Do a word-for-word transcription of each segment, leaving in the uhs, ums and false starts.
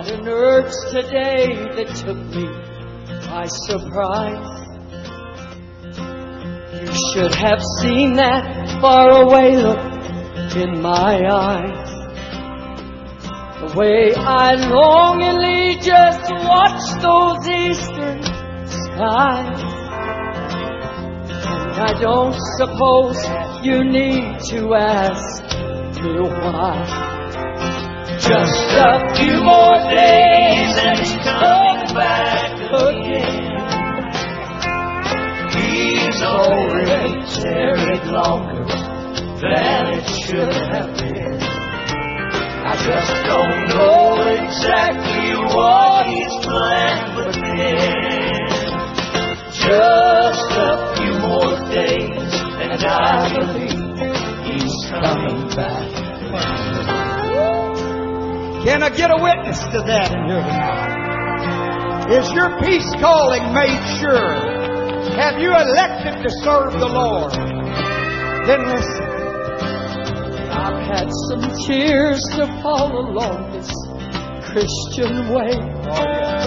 had an urge today that took me by surprise. You should have seen that faraway look in my eyes. The way I longingly just watched those eastern skies. And I don't suppose you need to ask me why. Just a few more days and he's coming back again. He's already tarried longer than it should have been. I just don't know exactly what he's planned for then. Just a few more days and I believe he's coming back. Can I get a witness to that in here tonight? Is your peace calling made sure? Have you elected to serve the Lord? Then listen. I've had some tears to fall along this Christian way. Oh, yeah.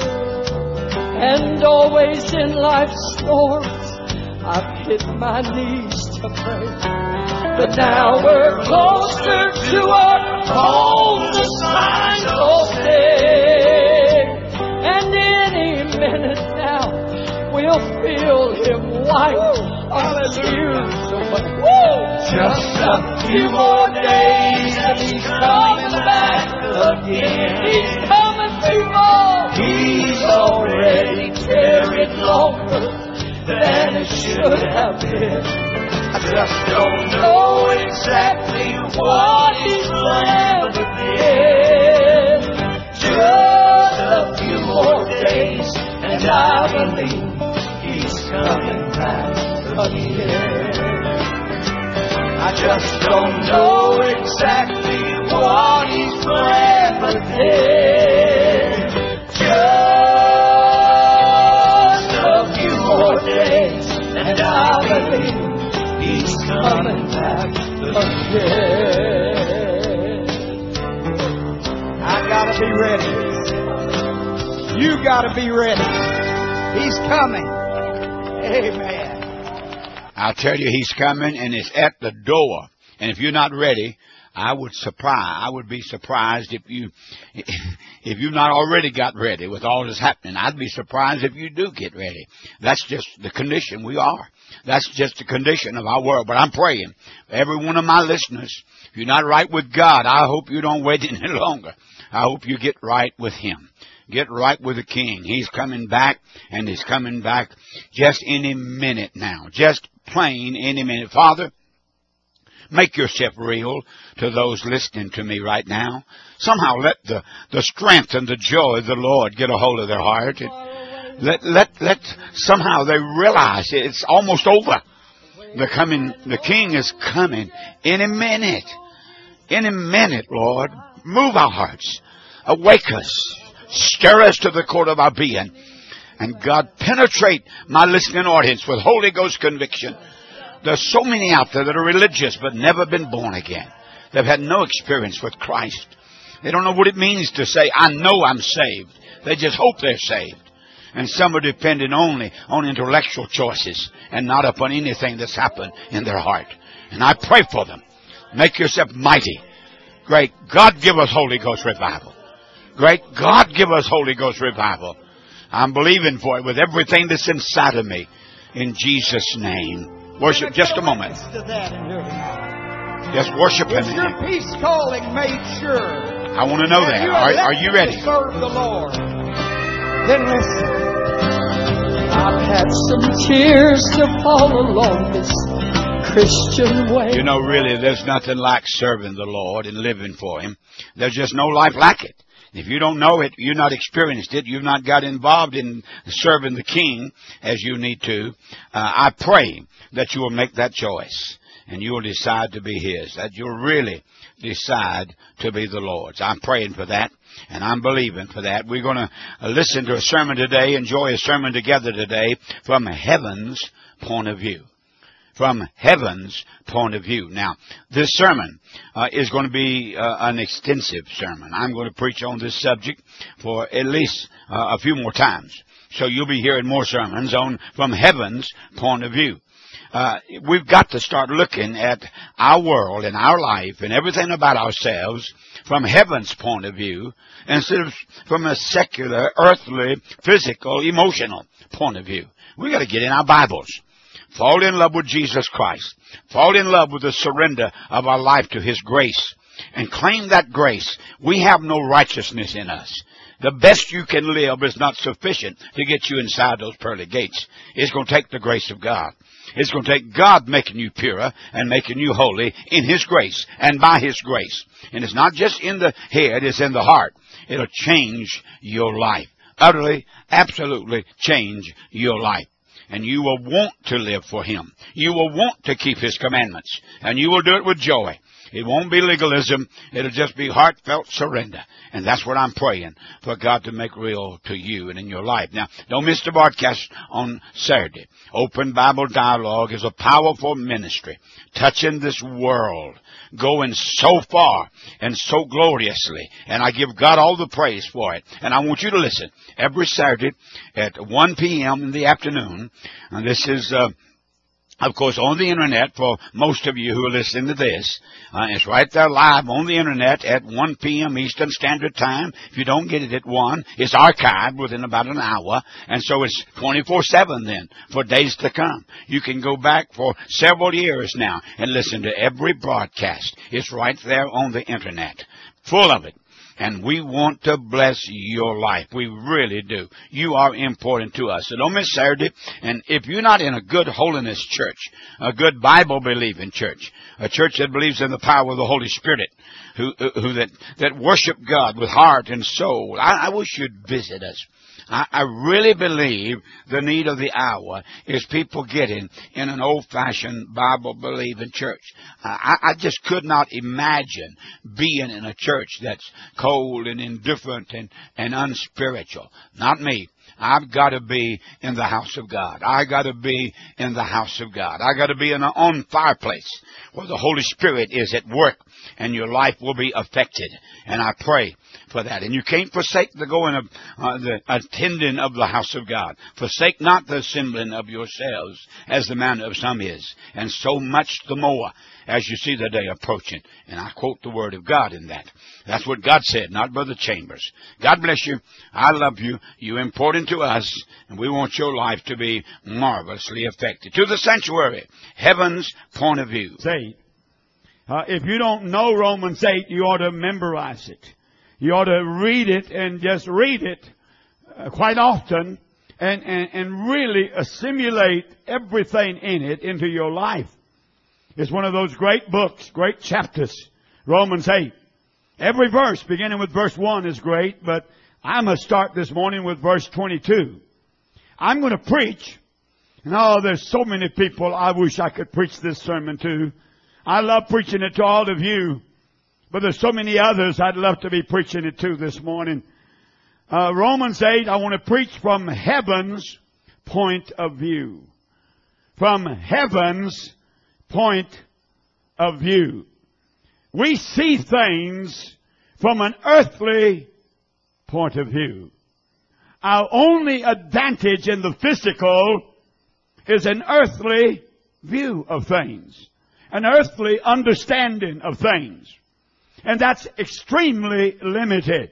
And always in life's storms, I've hit my knees to pray. But now we're closer to our home, the signs all say. And any minute now, we'll feel him wipe our tears away. Just a few more days and he's coming back again. He's coming through more. He's already tarried longer than it should have been. I just don't know exactly what he's planned again. Just a few more days and I believe he's coming back again. I just don't know exactly what he's planned again. Just a few more days and I believe he's coming back again. I gotta be ready. You gotta be ready. He's coming. Amen. I'll tell you, he's coming and it's at the door. And if you're not ready, I would surprise. I would be surprised if you, if you've not already got ready with all this happening. I'd be surprised if you do get ready. That's just the condition we are. That's just the condition of our world. But I'm praying for every one of my listeners. If you're not right with God, I hope you don't wait any longer. I hope you get right with Him. Get right with the King. He's coming back, and He's coming back just any minute now. Just plain any minute. Father, make yourself real to those listening to me right now. Somehow let the, the strength and the joy of the Lord get a hold of their heart. It, let, let, let somehow they realize it's almost over. The coming, the King is coming any minute. Any minute, Lord. Move our hearts. Awake us. Stir us to the core of our being. And God, penetrate my listening audience with Holy Ghost conviction. There's so many out there that are religious but never been born again. They've had no experience with Christ. They don't know what it means to say, I know I'm saved. They just hope they're saved. And some are dependent only on intellectual choices and not upon anything that's happened in their heart. And I pray for them. Make yourself mighty. Great God, give us Holy Ghost revival. Great God, give us Holy Ghost revival. I'm believing for it with everything that's inside of me. In Jesus' name. Worship just a moment. Just worship Him. Is your peace calling made sure? I want to know that. Are, are you ready? To serve the Lord. Then listen. I've had some tears to fall along this Christian way. You know, really, there's nothing like serving the Lord and living for Him. There's just no life like it. If you don't know it, you've not experienced it, you've not got involved in serving the King as you need to, uh, I pray that you will make that choice and you will decide to be His, that you'll really decide to be the Lord's. I'm praying for that, and I'm believing for that. We're going to listen to a sermon today, enjoy a sermon together today from heaven's point of view. from heaven's point of view. Now, this sermon uh, is going to be uh, an extensive sermon. I'm going to preach on this subject for at least uh, a few more times. So you'll be hearing more sermons on from heaven's point of view. Uh, we've got to start looking at our world and our life and everything about ourselves from heaven's point of view instead of from a secular, earthly, physical, emotional point of view. We've got to get in our Bibles. Fall in love with Jesus Christ. Fall in love with the surrender of our life to His grace. And claim that grace. We have no righteousness in us. The best you can live is not sufficient to get you inside those pearly gates. It's going to take the grace of God. It's going to take God making you purer and making you holy in His grace and by His grace. And it's not just in the head, it's in the heart. It'll change your life. Utterly, absolutely change your life. And you will want to live for Him. You will want to keep His commandments. And you will do it with joy. It won't be legalism. It'll just be heartfelt surrender. And that's what I'm praying for God to make real to you and in your life. Now, don't miss the broadcast on Saturday. Open Bible Dialogue is a powerful ministry touching this world, going so far and so gloriously. And I give God all the praise for it. And I want you to listen every Saturday at one p.m. in the afternoon. And this is... Uh, Of course, on the Internet, for most of you who are listening to this, uh, it's right there live on the Internet at one p.m. Eastern Standard Time. If you don't get it at one, it's archived within about an hour, and so it's twenty-four seven then for days to come. You can go back for several years now and listen to every broadcast. It's right there on the Internet, full of it. And we want to bless your life. We really do. You are important to us. So don't miss Saturday. And if you're not in a good holiness church, a good Bible-believing church, a church that believes in the power of the Holy Spirit, who, who that, that worship God with heart and soul, I, I wish you'd visit us. I, I really believe the need of the hour is people getting in an old-fashioned Bible-believing church. I, I just could not imagine being in a church that's cold and indifferent and, and unspiritual. Not me. I've got to be in the house of God. I got to be in the house of God. I got to be in an on fireplace where the Holy Spirit is at work and your life will be affected. And I pray for that. And you can't forsake the going of uh, the attending of the house of God. Forsake not the assembling of yourselves, as the manner of some is, and so much the more as you see the day approaching. And I quote the word of God in that. That's what God said, not Brother Chambers. God bless you. I love you. You're important to us, and we want your life to be marvelously affected. To the sanctuary, heaven's point of view. Eight. Uh, if you don't know Romans eight, you ought to memorize it. You ought to read it and just read it uh, quite often and, and, and really assimilate everything in it into your life. It's one of those great books, great chapters, Romans eight. Every verse, beginning with verse one, is great, but I'm going to start this morning with verse twenty-two. I'm going to preach, and oh, there's so many people I wish I could preach this sermon to. I love preaching it to all of you, but there's so many others I'd love to be preaching it to this morning. Uh, Romans eight, I want to preach from heaven's point of view. From heaven's point of view. We see things from an earthly point of view. Our only advantage in the physical is an earthly view of things. An earthly understanding of things. And that's extremely limited.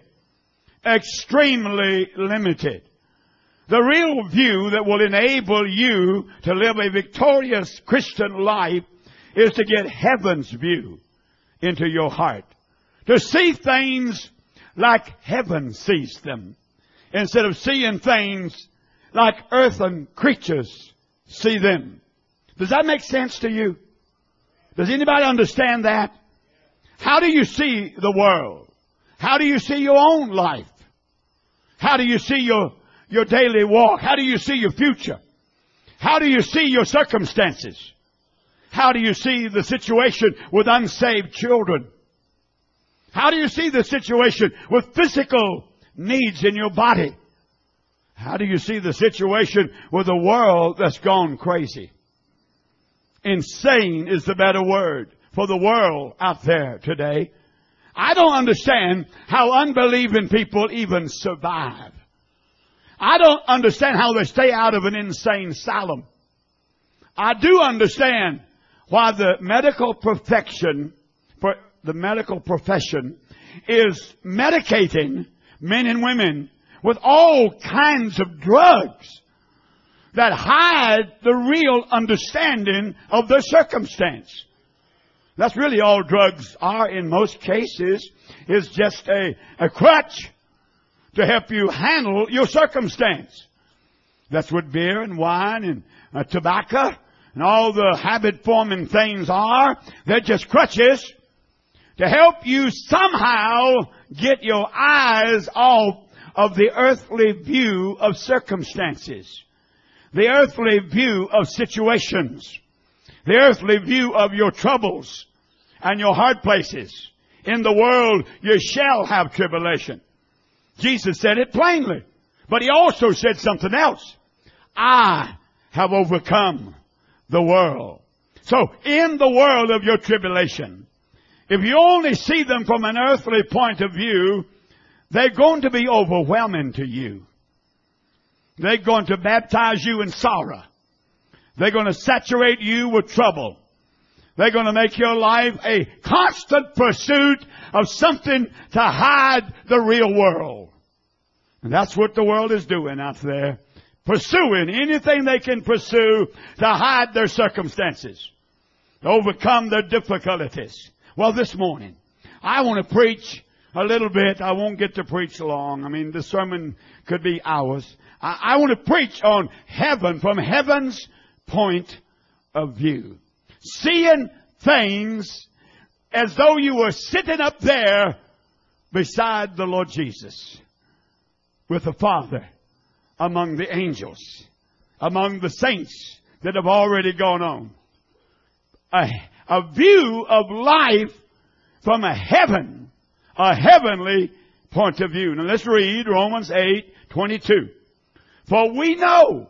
Extremely limited. The real view that will enable you to live a victorious Christian life is to get heaven's view into your heart. To see things like heaven sees them, instead of seeing things like earthen creatures see them. Does that make sense to you? Does anybody understand that? How do you see the world? How do you see your own life? How do you see your, your daily walk? How do you see your future? How do you see your circumstances? How do you see the situation with unsaved children? How do you see the situation with physical needs in your body? How do you see the situation with a world that's gone crazy? Insane is the better word for the world out there today. I don't understand how unbelieving people even survive. I don't understand how they stay out of an insane asylum. I do understand why the medical profession, for the medical profession is medicating men and women with all kinds of drugs that hide the real understanding of their circumstance. That's really all drugs are in most cases, is just a, a crutch to help you handle your circumstance. That's what beer and wine and uh, tobacco and all the habit-forming things are. They're just crutches to help you somehow get your eyes off of the earthly view of circumstances, the earthly view of situations, the earthly view of your troubles and your hard places. In the world you shall have tribulation. Jesus said it plainly. But He also said something else. I have overcome the world. So in the world of your tribulation, if you only see them from an earthly point of view, they're going to be overwhelming to you. They're going to baptize you in sorrow. They're going to saturate you with trouble. They're going to make your life a constant pursuit of something to hide the real world. And that's what the world is doing out there. Pursuing anything they can pursue to hide their circumstances, to overcome their difficulties. Well, this morning, I want to preach a little bit. I won't get to preach long. I mean, the sermon could be hours. I, I want to preach on heaven from heaven's point of view. Seeing things as though you were sitting up there beside the Lord Jesus, with the Father, among the angels, among the saints that have already gone on. A, a view of life from a heaven, a heavenly point of view. Now let's read Romans eight twenty-two. For we know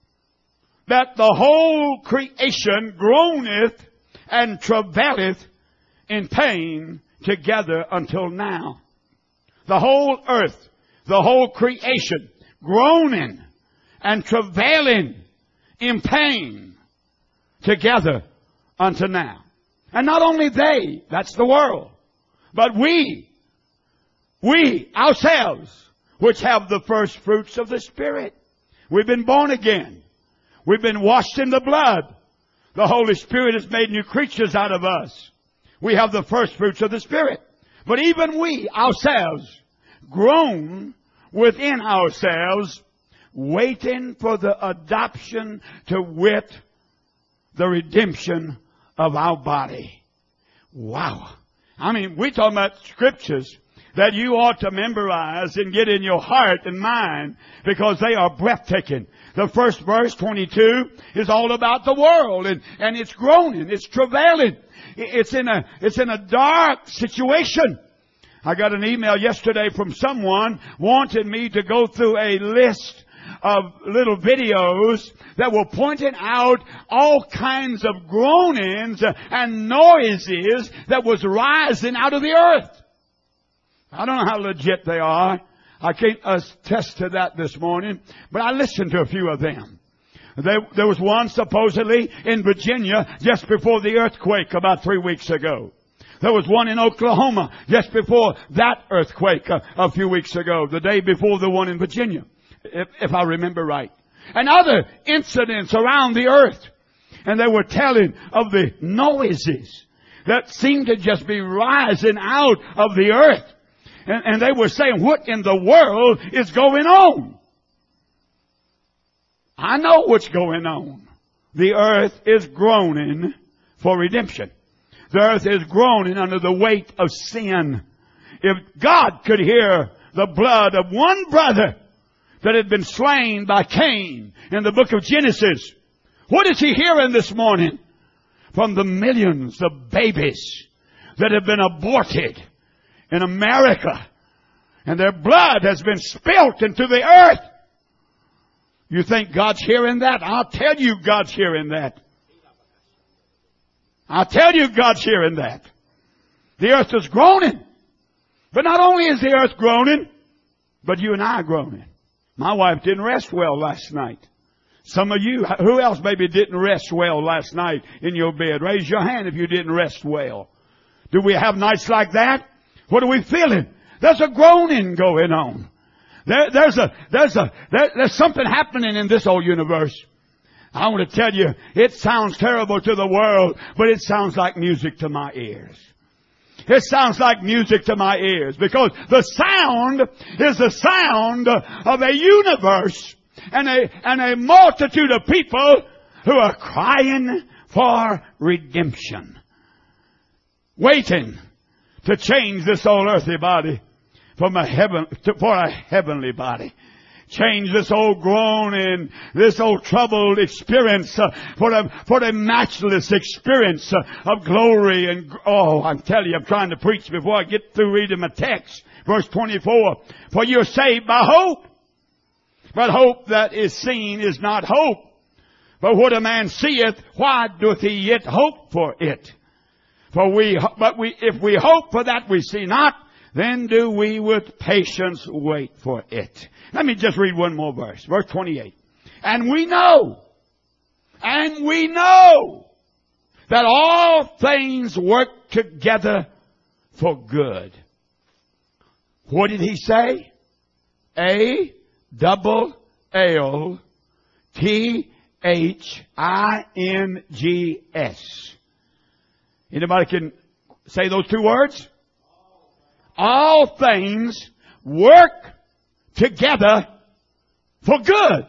that the whole creation groaneth and travaileth in pain together until now. The whole earth, the whole creation, groaning and travailing in pain together unto now. And not only they, that's the world, but we, we ourselves, which have the first fruits of the Spirit. We've been born again. We've been washed in the blood. The Holy Spirit has made new creatures out of us. We have the first fruits of the Spirit. But even we ourselves groan within ourselves, waiting for the adoption to wit, the redemption of our body. Wow. I mean, we're talking about scriptures that you ought to memorize and get in your heart and mind, because they are breathtaking. The first verse, twenty-two, is all about the world, and, and it's groaning, it's travailing. It's in a, it's in a dark situation. I got an email yesterday from someone wanting me to go through a list of little videos that were pointing out all kinds of groanings and noises that was rising out of the earth. I don't know how legit they are. I can't attest to that this morning, but I listened to a few of them. There, there was one supposedly in Virginia just before the earthquake about three weeks ago. There was one in Oklahoma just before that earthquake a, a few weeks ago, the day before the one in Virginia, if, if I remember right. And other incidents around the earth. And they were telling of the noises that seemed to just be rising out of the earth. And, and they were saying, what in the world is going on? I know what's going on. The earth is groaning for redemption. The earth is groaning under the weight of sin. If God could hear the blood of one brother that had been slain by Cain in the book of Genesis, what is He hearing this morning from the millions of babies that have been aborted in America, and their blood has been spilt into the earth? You think God's hearing that? I'll tell you God's hearing that. I tell you, God's hearing that. The earth is groaning. But not only is the earth groaning, but you and I are groaning. My wife didn't rest well last night. Some of you, who else maybe didn't rest well last night in your bed? Raise your hand if you didn't rest well. Do we have nights like that? What are we feeling? There's a groaning going on. There, there's a, there's a, there, there's something happening in this old universe. I want to tell you, it sounds terrible to the world, but it sounds like music to my ears. It sounds like music to my ears because the sound is the sound of a universe and a, and a multitude of people who are crying for redemption. Waiting to change this old earthly body from a heaven, to, for a heavenly body. Change this old groaning, this old troubled experience uh, for a for a matchless experience uh, of glory and oh, I'm telling you, I'm trying to preach before I get through reading my text. Verse twenty-four: For you're saved by hope, but hope that is seen is not hope. But what a man seeth, why doth he yet hope for it? For we, but we, if we hope for that we see not, then do we with patience wait for it. Let me just read one more verse. Verse twenty-eight. And we know, and we know that all things work together for good. What did he say? A double L T H I N G S. Anybody can say those two words? All things work together for good.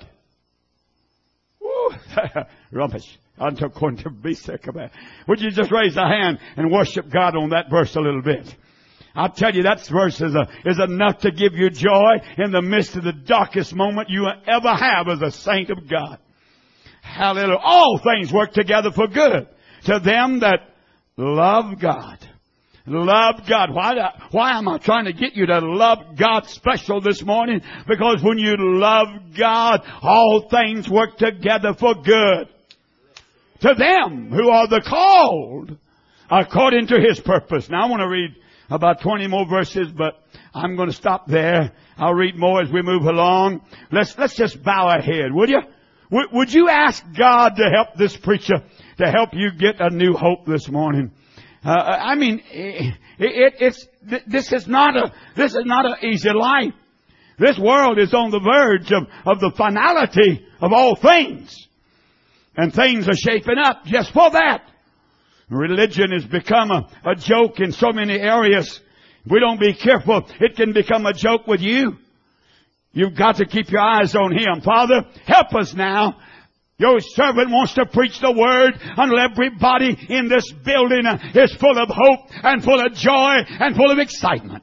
Woo. Rubbish. Unto going to be sick of it. Would you just raise a hand and worship God on that verse a little bit? I'll tell you, that verse is, a, is enough to give you joy in the midst of the darkest moment you ever have as a saint of God. Hallelujah. All things work together for good to them that love God. Love God. Why, why am I trying to get you to love God special this morning? Because when you love God, all things work together for good. To them who are the called according to His purpose. Now I want to read about twenty more verses, but I'm going to stop there. I'll read more as we move along. Let's, let's just bow our head, would you? Would, would you ask God to help this preacher, to help you get a new hope this morning? Uh, I mean, it, it, it's, this is not a, this is not an easy life. This world is on the verge of, of the finality of all things. And things are shaping up just for that. Religion has become a, a joke in so many areas. If we don't be careful, it can become a joke with you. You've got to keep your eyes on Him. Father, help us now. Your servant wants to preach the Word until everybody in this building is full of hope and full of joy and full of excitement.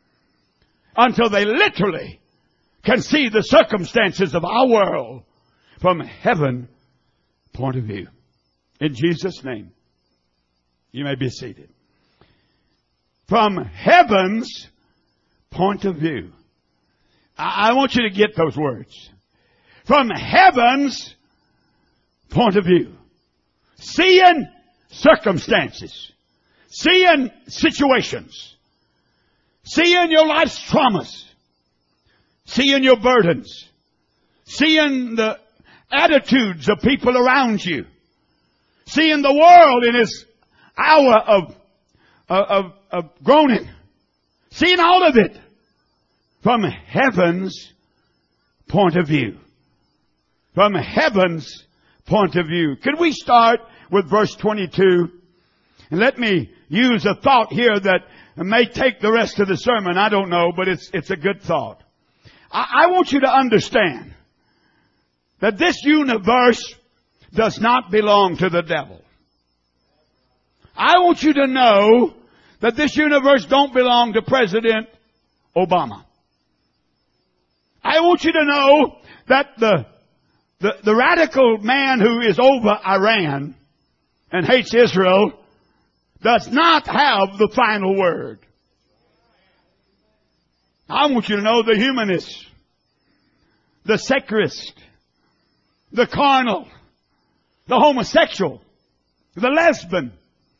Until they literally can see the circumstances of our world from heaven's point of view. In Jesus' name, you may be seated. From heaven's point of view. I, I want you to get those words. From heaven's point of view. Seeing circumstances. Seeing situations. Seeing your life's traumas. Seeing your burdens. Seeing the attitudes of people around you. Seeing the world in its hour of, of, of groaning. Seeing all of it from heaven's point of view. From heaven's point of view. Could we start with verse twenty-two? And let me use a thought here that may take the rest of the sermon. I don't know, but it's, it's a good thought. I, I want you to understand that this universe does not belong to the devil. I want you to know that this universe don't belong to President Obama. I want you to know that the The, the radical man who is over Iran and hates Israel does not have the final word. I want you to know the humanist, the secularist, the carnal, the homosexual, the lesbian,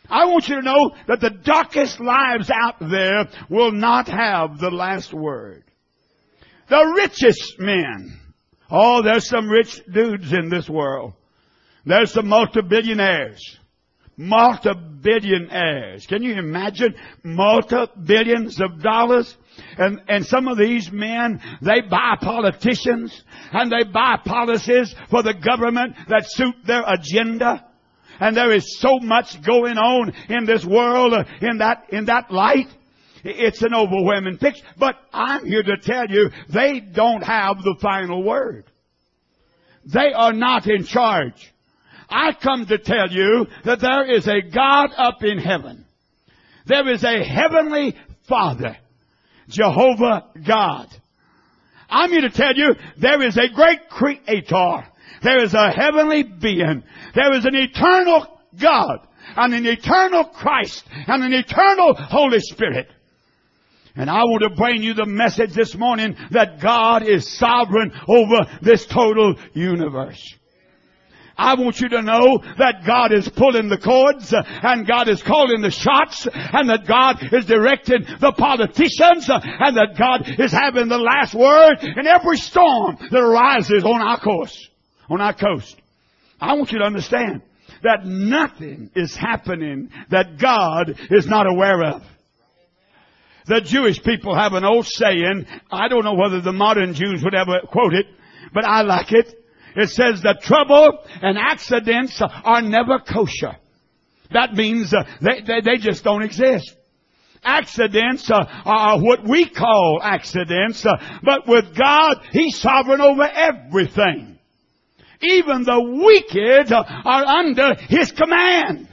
I want you to know that the darkest lives out there will not have the last word. The richest men. Oh, there's some rich dudes in this world. There's some multi-billionaires. Multi-billionaires. Can you imagine multi-billions of dollars? And, and some of these men, they buy politicians and they buy policies for the government that suit their agenda. And there is so much going on in this world uh, in that, in that light. It's an overwhelming picture. But I'm here to tell you, they don't have the final word. They are not in charge. I come to tell you that there is a God up in heaven. There is a heavenly Father, Jehovah God. I'm here to tell you there is a great Creator. There is a heavenly being. There is an eternal God and an eternal Christ and an eternal Holy Spirit. And I want to bring you the message this morning that God is sovereign over this total universe. I want you to know that God is pulling the cords and God is calling the shots and that God is directing the politicians and that God is having the last word in every storm that arises on our course, on our coast. I want you to understand that nothing is happening that God is not aware of. The Jewish people have an old saying, I don't know whether the modern Jews would ever quote it, but I like it. It says that trouble and accidents are never kosher. That means uh, they, they, they just don't exist. Accidents uh, are what we call accidents, uh, but with God, He's sovereign over everything. Even the wicked uh, are under His command.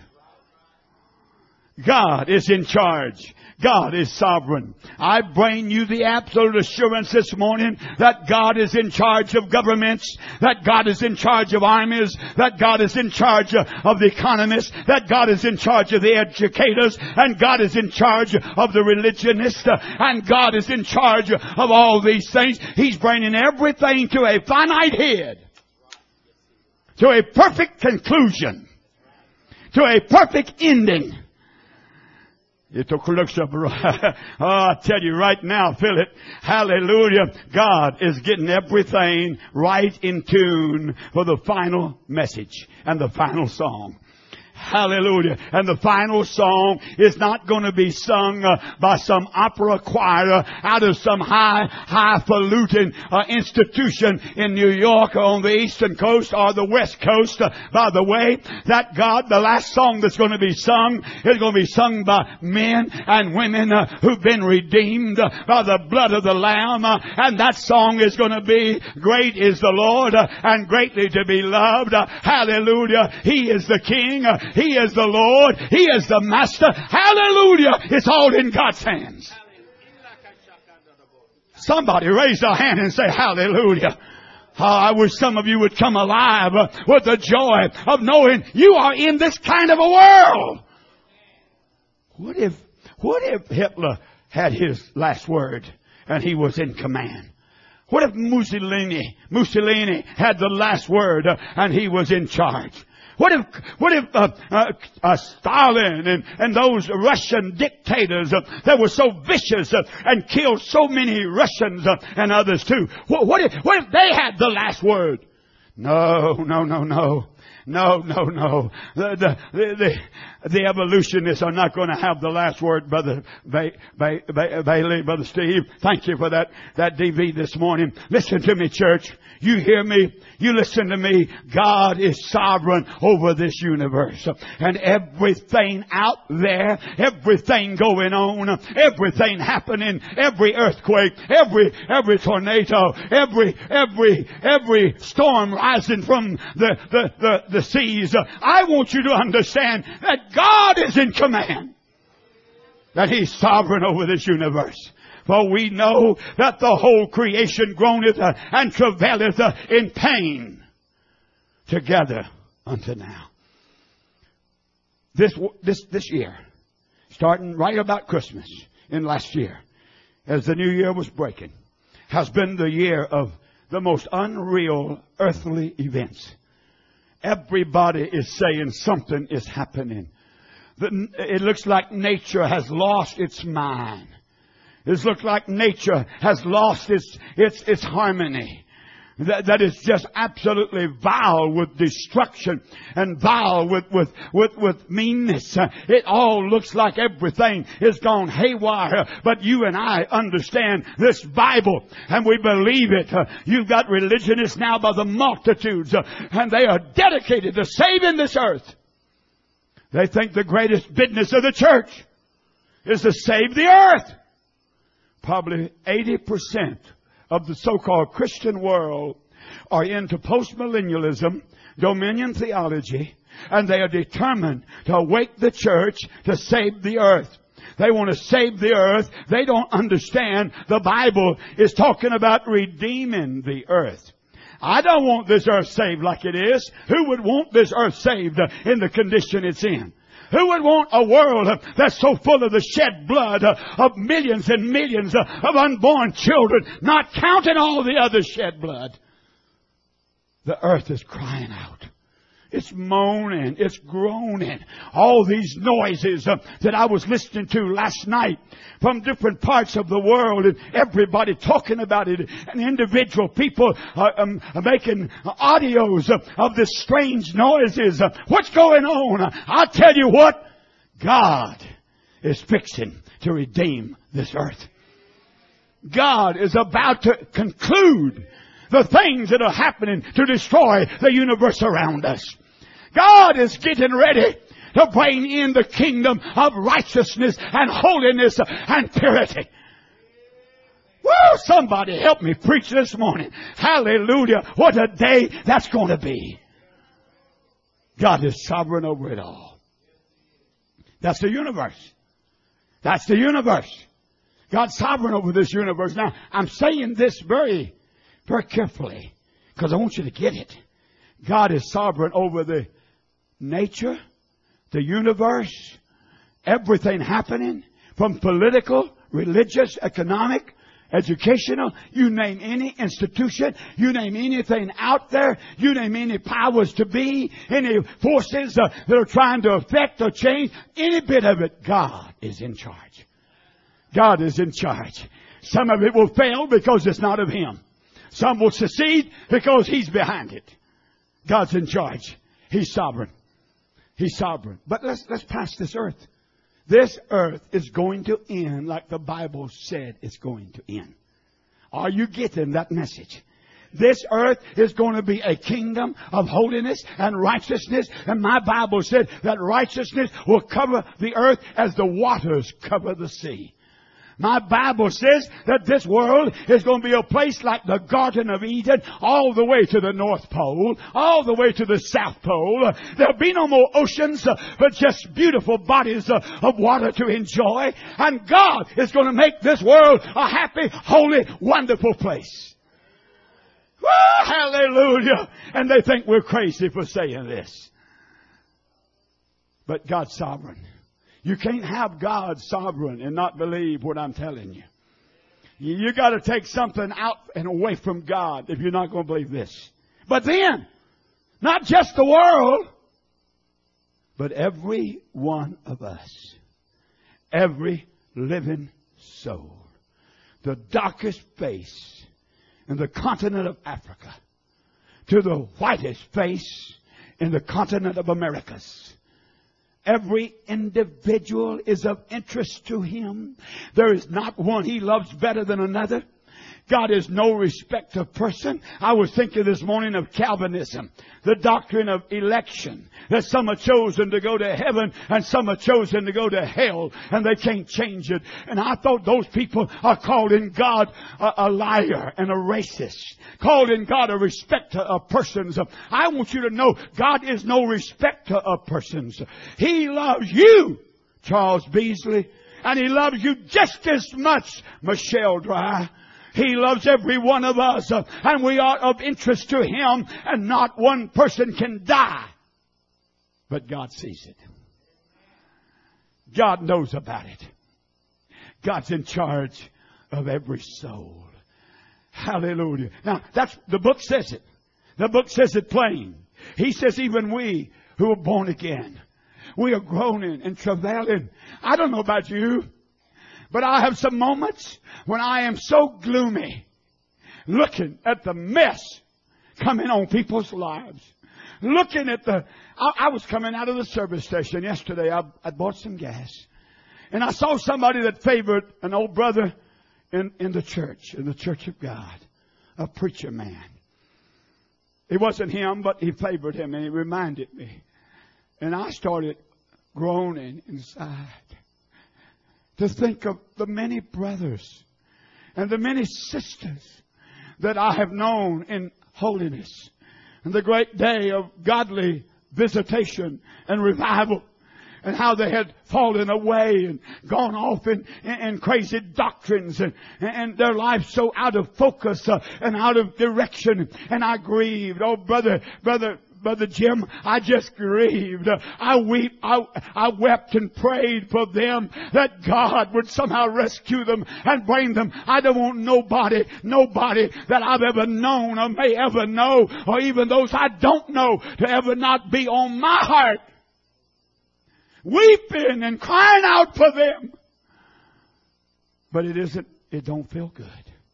God is in charge. God is sovereign. I bring you the absolute assurance this morning that God is in charge of governments, that God is in charge of armies, that God is in charge of the economists, that God is in charge of the educators, and God is in charge of the religionists, and God is in charge of all these things. He's bringing everything to a finite head, to a perfect conclusion, to a perfect ending. It took looks up. Oh, I tell you right now, feel it. Hallelujah. God is getting everything right in tune for the final message and the final song. Hallelujah. And the final song is not going to be sung uh, by some opera choir out of some high, highfalutin uh, institution in New York or on the eastern coast or the west coast. Uh, by the way, that God, the last song that's going to be sung is going to be sung by men and women uh, who've been redeemed uh, by the blood of the Lamb. Uh, and that song is going to be, Great is the Lord uh, and greatly to be loved. Uh, hallelujah. He is the King. Uh, He is the Lord. He is the Master. Hallelujah. It's all in God's hands. Somebody raise their hand and say hallelujah. Oh, I wish some of you would come alive uh, with the joy of knowing you are in this kind of a world. What if, what if Hitler had his last word and he was in command? What if Mussolini, Mussolini had the last word uh, and he was in charge? What if, what if, uh, uh, uh Stalin and, and those Russian dictators uh, that were so vicious uh, and killed so many Russians uh, and others too? What, what if, what if they had the last word? No, no, no, no. No, no, no. The, the, the, the evolutionists are not going to have the last word, Brother ba- ba- ba- Bailey, Brother Steve. Thank you for that, that D V this morning. Listen to me, church. You hear me? You listen to me. God is sovereign over this universe. And everything out there, everything going on, everything happening, every earthquake, every, every tornado, every, every, every storm rising from the, the, the, the seas. I want you to understand that God is in command. That He's sovereign over this universe. For we know that the whole creation groaneth uh, and travaileth uh, in pain together unto now. This, this, this year, starting right about Christmas in last year, as the new year was breaking, has been the year of the most unreal earthly events. Everybody is saying something is happening. The, it looks like nature has lost its mind. It looks like nature has lost its, its, its harmony. That, that is just absolutely vile with destruction and vile with, with, with, with meanness. Uh, it all looks like everything is gone haywire. But you and I understand this Bible and we believe it. Uh, you've got religionists now by the multitudes uh, and they are dedicated to saving this earth. They think the greatest business of the church is to save the earth. Probably eighty percent of the so-called Christian world are into postmillennialism, dominion theology, and they are determined to wake the church to save the earth. They want to save the earth. They don't understand the Bible is talking about redeeming the earth. I don't want this earth saved like it is. Who would want this earth saved in the condition it's in? Who would want a world that's so full of the shed blood of millions and millions of unborn children, not counting all the other shed blood? The earth is crying out. It's moaning. It's groaning. All these noises uh, that I was listening to last night from different parts of the world, and everybody talking about it, and individual people uh, um, making audios uh, of this strange noises. Uh, what's going on? Uh, I'll tell you what. God is fixing to redeem this earth. God is about to conclude the things that are happening to destroy the universe around us. God is getting ready to bring in the kingdom of righteousness and holiness and purity. Woo! Somebody help me preach this morning. Hallelujah. What a day that's going to be. God is sovereign over it all. That's the universe. That's the universe. God's sovereign over this universe. Now, I'm saying this very, very carefully because I want you to get it. God is sovereign over the nature, the universe, everything happening from political, religious, economic, educational, you name any institution, you name anything out there, you name any powers to be, any forces uh, that are trying to affect or change, any bit of it, God is in charge. God is in charge. Some of it will fail because it's not of Him. Some will succeed because He's behind it. God's in charge. He's sovereign. He's sovereign. But let's, let's pass this earth. This earth is going to end like the Bible said it's going to end. Are you getting that message? This earth is going to be a kingdom of holiness and righteousness. And my Bible said that righteousness will cover the earth as the waters cover the sea. My Bible says that this world is going to be a place like the Garden of Eden, all the way to the North Pole, all the way to the South Pole. There'll be no more oceans, uh, but just beautiful bodies uh, of water to enjoy. And God is going to make this world a happy, holy, wonderful place. Woo, hallelujah! And they think we're crazy for saying this. But God's sovereign. You can't have God sovereign and not believe what I'm telling you. You, you got to take something out and away from God if you're not going to believe this. But then, not just the world, but every one of us, every living soul, the darkest face in the continent of Africa to the whitest face in the continent of Americas. Every individual is of interest to Him. There is not one He loves better than another. God is no respecter of person. I was thinking this morning of Calvinism, the doctrine of election, that some are chosen to go to heaven and some are chosen to go to hell, and they can't change it. And I thought those people are calling God a, a liar and a racist, calling God a respecter of persons. I want you to know God is no respecter of persons. He loves you, Charles Beasley, and He loves you just as much, Michelle Dry. He loves every one of us, uh, and we are of interest to Him, and not one person can die. But God sees it. God knows about it. God's in charge of every soul. Hallelujah. Now, that's, the book says it. The book says it plain. He says even we who are born again, We are groaning and travailing. I don't know about you, but I have some moments when I am so gloomy, looking at the mess coming on people's lives. Looking at the, I, I was coming out of the service station yesterday. I, I bought some gas. And I saw somebody that favored an old brother in, in the church, in the Church of God. A preacher man. It wasn't him, but he favored him and he reminded me. And I started groaning inside to think of the many brothers and the many sisters that I have known in holiness. And the great day of godly visitation and revival. And how they had fallen away and gone off in, in, in crazy doctrines and, and their life so out of focus uh, and out of direction. And I grieved. Oh, brother, brother, Brother Jim, I just grieved. I weep, I, I wept and prayed for them that God would somehow rescue them and bring them. I don't want nobody, nobody that I've ever known or may ever know, or even those I don't know, to ever not be on my heart, weeping and crying out for them. But it isn't, it don't feel good.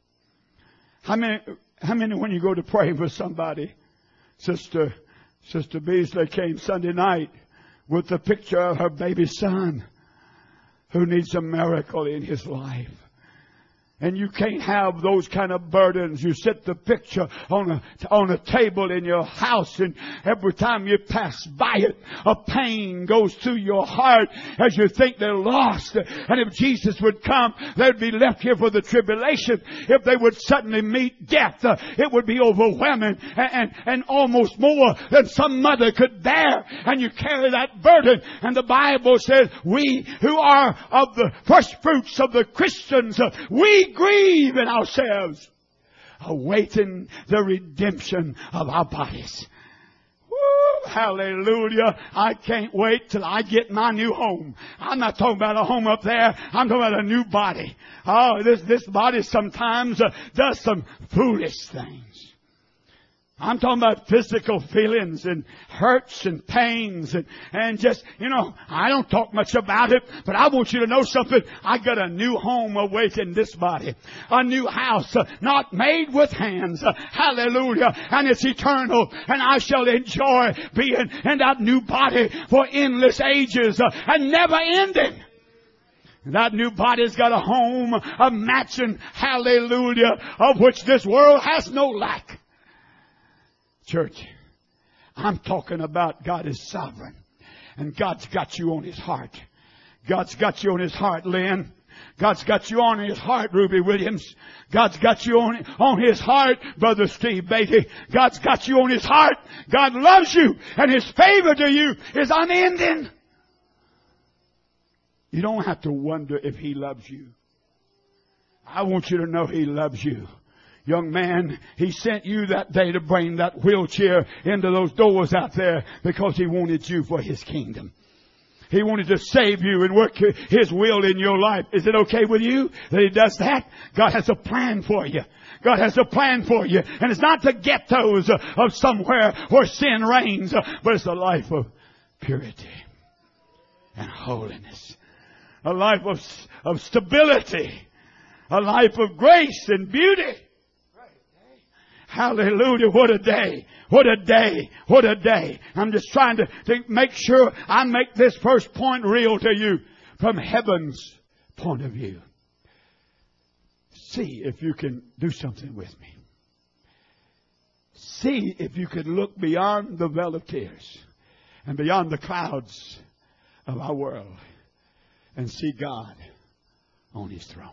How many, how many when you go to pray for somebody, Sister, Sister Beasley came Sunday night with the picture of her baby son who needs a miracle in his life. And you can't have those kind of burdens. You set the picture on a, on a table in your house, and every time you pass by it, a pain goes through your heart as you think they're lost. And if Jesus would come, they'd be left here for the tribulation. If they would suddenly meet death, uh, it would be overwhelming and, and, and almost more than some mother could bear. And you carry that burden. And the Bible says, we who are of the first fruits of the Christians, uh, we grieve in ourselves, awaiting the redemption of our bodies. Woo, hallelujah. I can't wait till I get my new home. I'm not talking about a home up there. I'm talking about a new body. Oh, this, this body sometimes uh, does some foolish things. I'm talking about physical feelings and hurts and pains and, and just, you know, I don't talk much about it, but I want you to know something. I got a new home awaiting this body. A new house, uh, not made with hands. Uh, hallelujah. And it's eternal. And I shall enjoy being in that new body for endless ages uh, and never ending. That new body's got a home, a mansion, hallelujah, of which this world has no lack. Church, I'm talking about God is sovereign. And God's got you on His heart. God's got you on His heart, Lynn. God's got you on His heart, Ruby Williams. God's got you on, on His heart, Brother Steve Beatty. God's got you on His heart. God loves you. And His favor to you is unending. You don't have to wonder if He loves you. I want you to know He loves you. Young man, He sent you that day to bring that wheelchair into those doors out there because He wanted you for His kingdom. He wanted to save you and work His will in your life. Is it okay with you that He does that? God has a plan for you. God has a plan for you. And it's not the ghettos of somewhere where sin reigns, but it's a life of purity and holiness. A life of, of stability. A life of grace and beauty. Hallelujah. What a day. What a day. What a day. I'm just trying to, to make sure I make this first point real to you from heaven's point of view. See if you can do something with me. See if you can look beyond the veil of tears and beyond the clouds of our world and see God on His throne.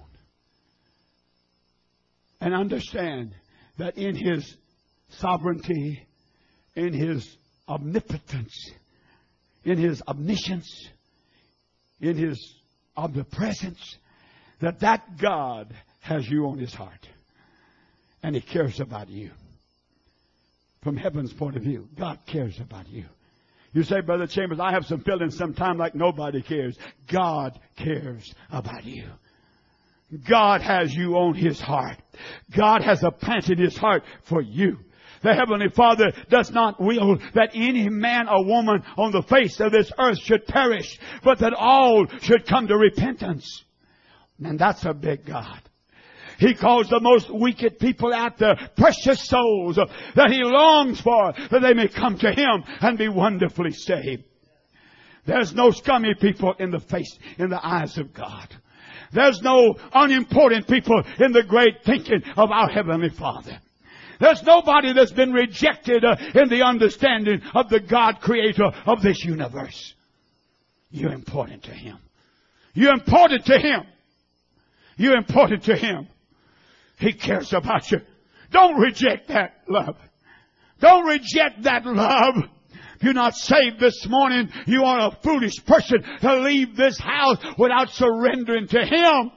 And understand that in His sovereignty, in His omnipotence, in His omniscience, in His omnipresence, that that God has you on His heart. And He cares about you. From heaven's point of view, God cares about you. You say, Brother Chambers, I have some feelings sometimes like nobody cares. God cares about you. God has you on His heart. God has a plant in His heart for you. The Heavenly Father does not will that any man or woman on the face of this earth should perish, but that all should come to repentance. And that's a big God. He calls the most wicked people out there precious souls that He longs for, that they may come to Him and be wonderfully saved. There's no scummy people in the face, in the eyes of God. There's no unimportant people in the great thinking of our Heavenly Father. There's nobody that's been rejected uh, in the understanding of the God creator of this universe. You're important to Him. You're important to Him. You're important to Him. He cares about you. Don't reject that love. Don't reject that love. If you're not saved this morning, you are a foolish person to leave this house without surrendering to Him.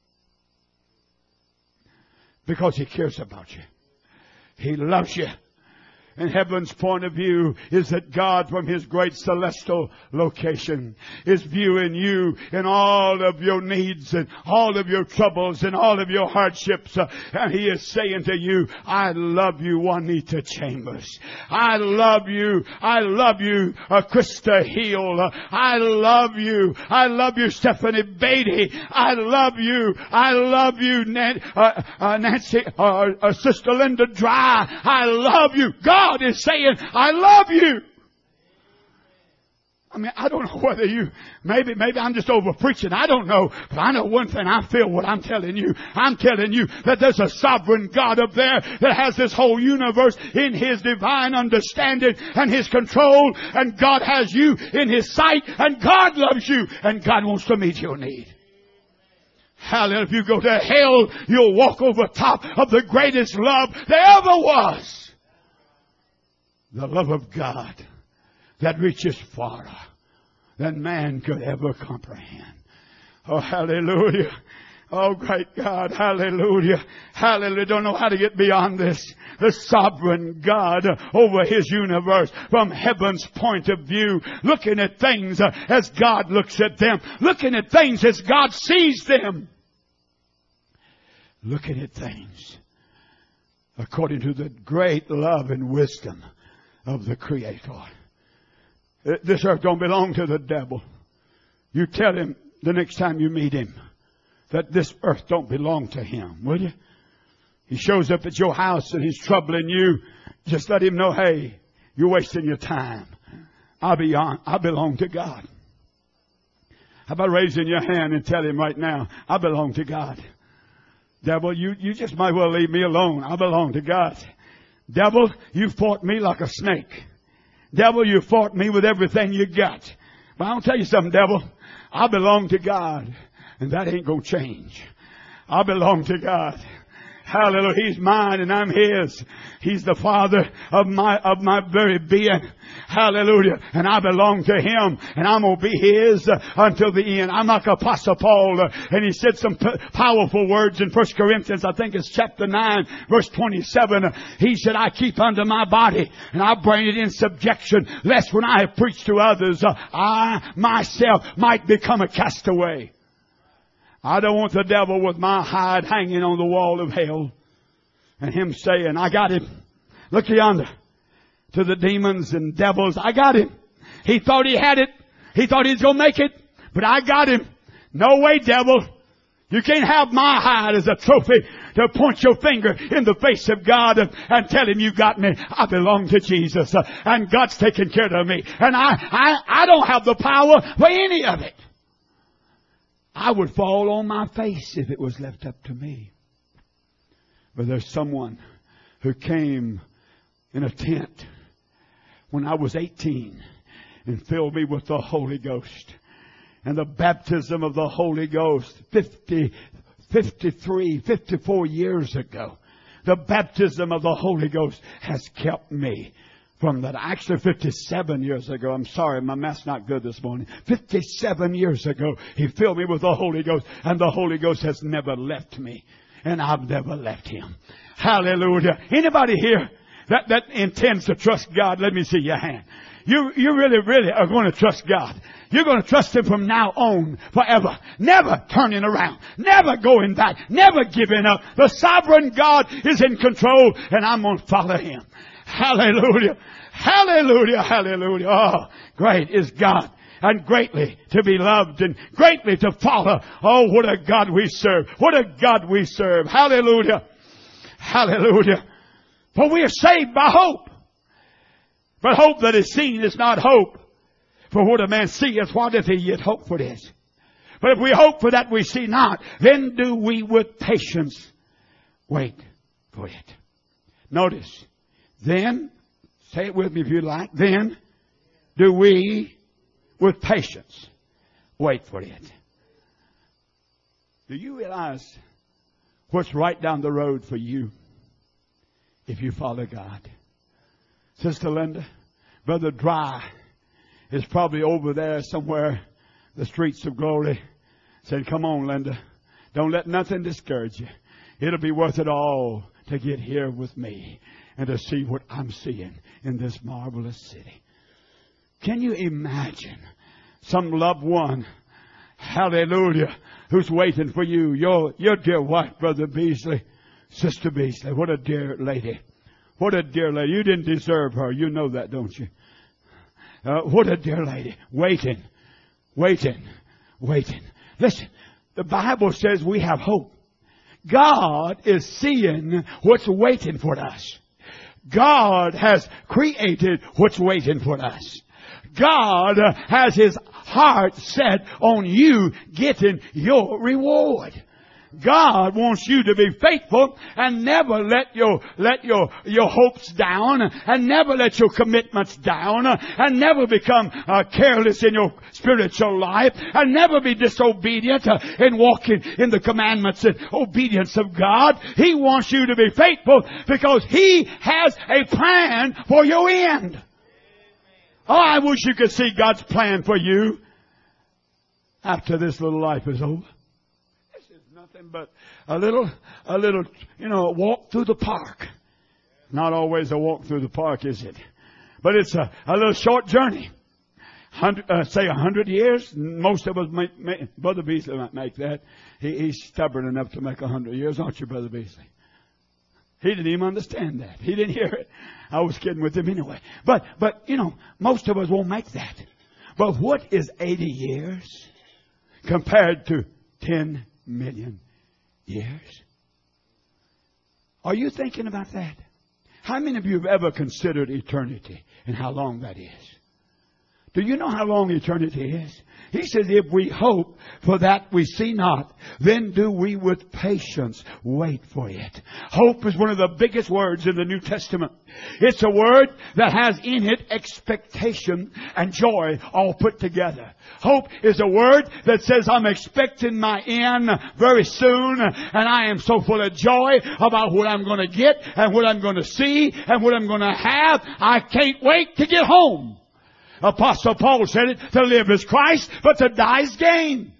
Because He cares about you. He loves you. And heaven's point of view is that God, from His great celestial location, is viewing you in all of your needs and all of your troubles and all of your hardships. Uh, and He is saying to you, I love you, Juanita Chambers. I love you. I love you, uh, Krista Hill. Uh, I love you. I love you, Stephanie Beatty. I love you. I love you, Nan- uh, uh, Nancy, uh, uh, Sister Linda Dry. I love you. God God is saying, I love you. I mean, I don't know whether you, maybe, maybe I'm just over preaching. I don't know. But I know one thing. I feel what I'm telling you. I'm telling you that there's a sovereign God up there that has this whole universe in His divine understanding and His control. And God has you in His sight. And God loves you. And God wants to meet your need. Hallelujah. If you go to hell, you'll walk over top of the greatest love there ever was. The love of God that reaches farther than man could ever comprehend. Oh, hallelujah. Oh, great God. Hallelujah. Hallelujah. Don't know how to get beyond this. The sovereign God over His universe from heaven's point of view, looking at things as God looks at them, looking at things as God sees them, looking at things according to the great love and wisdom of the Creator. This earth don't belong to the devil. You tell him the next time you meet him that this earth don't belong to him, will you? He shows up at your house and he's troubling you. Just let him know, hey, you're wasting your time. I belong, I belong to God. How about raising your hand and tell him right now, I belong to God. Devil, you, you just might well leave me alone. I belong to God. Devil, you fought me like a snake. Devil, you fought me with everything you got. But I'll tell you something, devil. I belong to God. And that ain't going to change. I belong to God. Hallelujah. He's mine and I'm His. He's the Father of my, of my very being. Hallelujah. And I belong to Him and I'm going to be His uh, until the end. I'm like Apostle Paul. Uh, and he said some p- powerful words in First Corinthians, I think it's chapter nine, verse twenty-seven. Uh, he said, I keep under my body and I bring it in subjection, lest when I have preached to others, uh, I myself might become a castaway. I don't want the devil with my hide hanging on the wall of hell and him saying, I got him. Look yonder. To the demons and devils, I got him. He thought he had it. He thought he was going to make it. But I got him. No way, devil. You can't have my hide as a trophy to point your finger in the face of God and, and tell Him you got me. I belong to Jesus. Uh, and God's taking care of me. And I, I, I don't have the power for any of it. I would fall on my face if it was left up to me. But there's someone who came in a tent when I was eighteen and filled me with the Holy Ghost. And the baptism of the Holy Ghost fifty, fifty-three, fifty-four years ago. The baptism of the Holy Ghost has kept me from that. Actually, fifty-seven years ago. I'm sorry, my math's not good this morning. fifty-seven years ago, He filled me with the Holy Ghost. And the Holy Ghost has never left me. And I've never left Him. Hallelujah. Anybody here that, that intends to trust God? Let me see your hand. You, you really, really are going to trust God. You're going to trust Him from now on forever. Never turning around. Never going back. Never giving up. The sovereign God is in control and I'm going to follow Him. Hallelujah. Hallelujah. Hallelujah. Oh, great is God. And greatly to be loved and greatly to follow. Oh, what a God we serve. What a God we serve. Hallelujah. Hallelujah. For we are saved by hope. But hope that is seen is not hope. For what a man seeth, what if he yet hope for this? But if we hope for that we see not, then do we with patience wait for it. Notice, then, say it with me if you like, then do we with patience wait for it. Do you realize what's right down the road for you if you follow God? Sister Linda, Brother Dry is probably over there somewhere, the streets of glory, said, come on, Linda. Don't let nothing discourage you. It'll be worth it all to get here with me and to see what I'm seeing in this marvelous city. Can you imagine some loved one, hallelujah, who's waiting for you? Your, your dear wife, Brother Beasley, Sister Beasley. What a dear lady. What a dear lady. You didn't deserve her. You know that, don't you? Uh, what a dear lady. Waiting, waiting, waiting. Listen, the Bible says we have hope. God is seeing what's waiting for us. God has created what's waiting for us. God has His heart set on you getting your reward. God wants you to be faithful and never let your, let your, your hopes down and never let your commitments down and never become uh, careless in your spiritual life and never be disobedient uh, in walking in the commandments and obedience of God. He wants you to be faithful because He has a plan for your end. Oh, I wish you could see God's plan for you after this little life is over. Nothing but a little, a little, you know, walk through the park. Not always a walk through the park, is it? But it's a, a little short journey. Hundred, uh, say a hundred years. Most of us make, make, Brother Beasley might make that. He, he's stubborn enough to make a hundred years, aren't you, Brother Beasley? He didn't even understand that. He didn't hear it. I was kidding with him anyway. But, but, you know, most of us won't make that. But what is eighty years compared to ten million years? Are you thinking about that? How many of you have ever considered eternity and how long that is? Do you know how long eternity is? He says, if we hope for that we see not, then do we with patience wait for it. Hope is one of the biggest words in the New Testament. It's a word that has in it expectation and joy all put together. Hope is a word that says, I'm expecting my end very soon, and I am so full of joy about what I'm going to get and what I'm going to see and what I'm going to have. I can't wait to get home. Apostle Paul said it, to live is Christ, but to die is gain.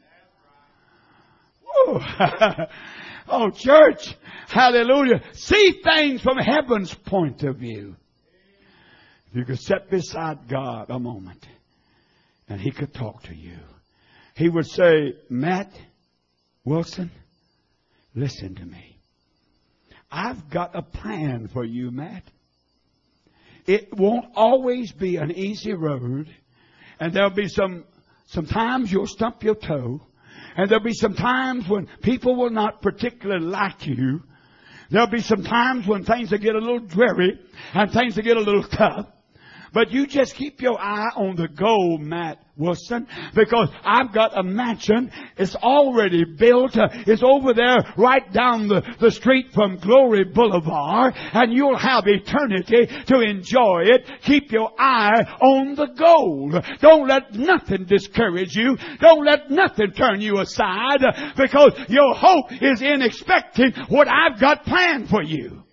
Oh, church, hallelujah. See things from heaven's point of view. If you could sit beside God a moment and He could talk to you, He would say, Matt Wilson, listen to me. I've got a plan for you, Matt. It won't always be an easy road. And there'll be some, some times you'll stump your toe. And there'll be some times when people will not particularly like you. There'll be some times when things will get a little dreary and things will get a little tough. But you just keep your eye on the goal, Matt Wilson, because I've got a mansion. It's already built. Uh, it's over there right down the, the street from Glory Boulevard, and you'll have eternity to enjoy it. Keep your eye on the goal. Don't let nothing discourage you. Don't let nothing turn you aside, uh, because your hope is in expecting what I've got planned for you.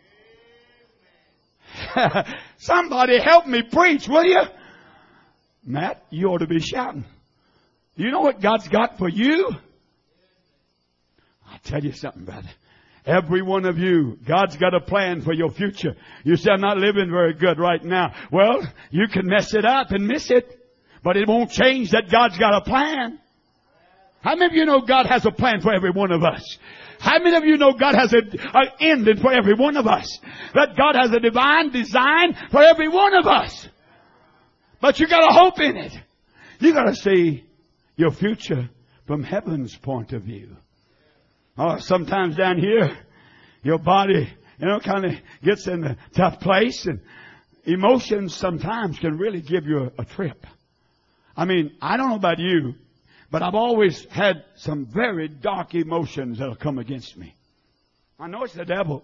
Somebody help me preach, will you? Matt, you ought to be shouting. You know what God's got for you? I'll tell you something, brother. Every one of you, God's got a plan for your future. You say, I'm not living very good right now. Well, you can mess it up and miss it, but it won't change that God's got a plan. How many of you know God has a plan for every one of us? How many of you know God has an ending for every one of us? That God has a divine design for every one of us. But you got to hope in it. You got to see your future from heaven's point of view. Oh, sometimes down here, your body, you know, kind of gets in a tough place, and emotions sometimes can really give you a, a trip. I mean, I don't know about you, but I've always had some very dark emotions that'll come against me. I know it's the devil.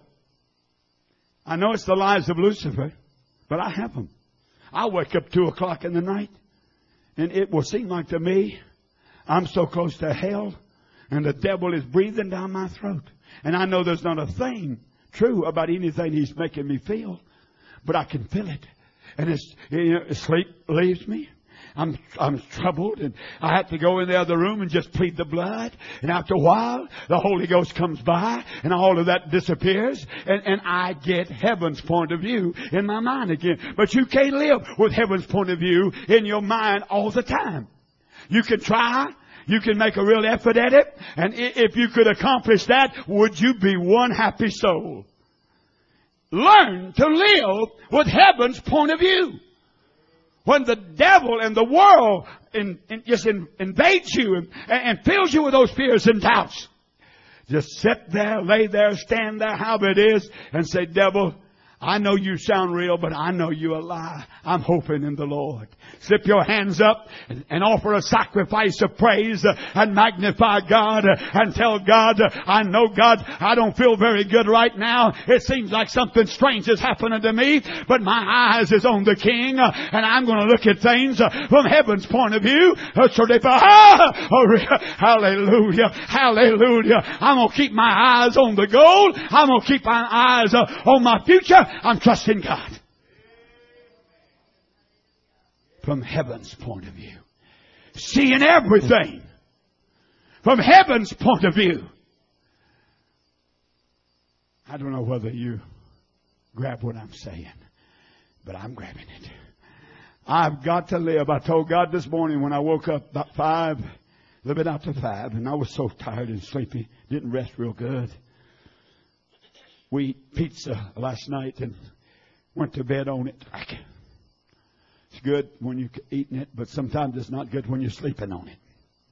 I know it's the lies of Lucifer, but I have them. I wake up two o'clock in the night, and it will seem like to me I'm so close to hell, and the devil is breathing down my throat. And I know there's not a thing true about anything he's making me feel, but I can feel it. And it's, you know, sleep leaves me. I'm, I'm troubled, and I have to go in the other room and just plead the blood. And after a while, the Holy Ghost comes by, and all of that disappears, and, and I get heaven's point of view in my mind again. But you can't live with heaven's point of view in your mind all the time. You can try. You can make a real effort at it. And if you could accomplish that, would you be one happy soul? Learn to live with heaven's point of view. When the devil and the world in, in, just in, invades you and, and fills you with those fears and doubts, just sit there, lay there, stand there, however it is, and say, devil, I know you sound real, but I know you a lie. I'm hoping in the Lord. Slip your hands up and, and offer a sacrifice of praise uh, and magnify God uh, and tell God, uh, I know God, I don't feel very good right now. It seems like something strange is happening to me, but my eyes is on the King, uh, and I'm going to look at things uh, from heaven's point of view. Uh, so they, ah, oh, hallelujah, hallelujah. I'm going to keep my eyes on the goal. I'm going to keep my eyes uh, on my future. I'm trusting God. From heaven's point of view. Seeing everything from heaven's point of view. I don't know whether you grab what I'm saying, but I'm grabbing it. I've got to live. I told God this morning when I woke up about five, a little bit after five, and I was so tired and sleepy, didn't rest real good. We ate pizza last night and went to bed on it. It's good when you're eating it, but sometimes it's not good when you're sleeping on it.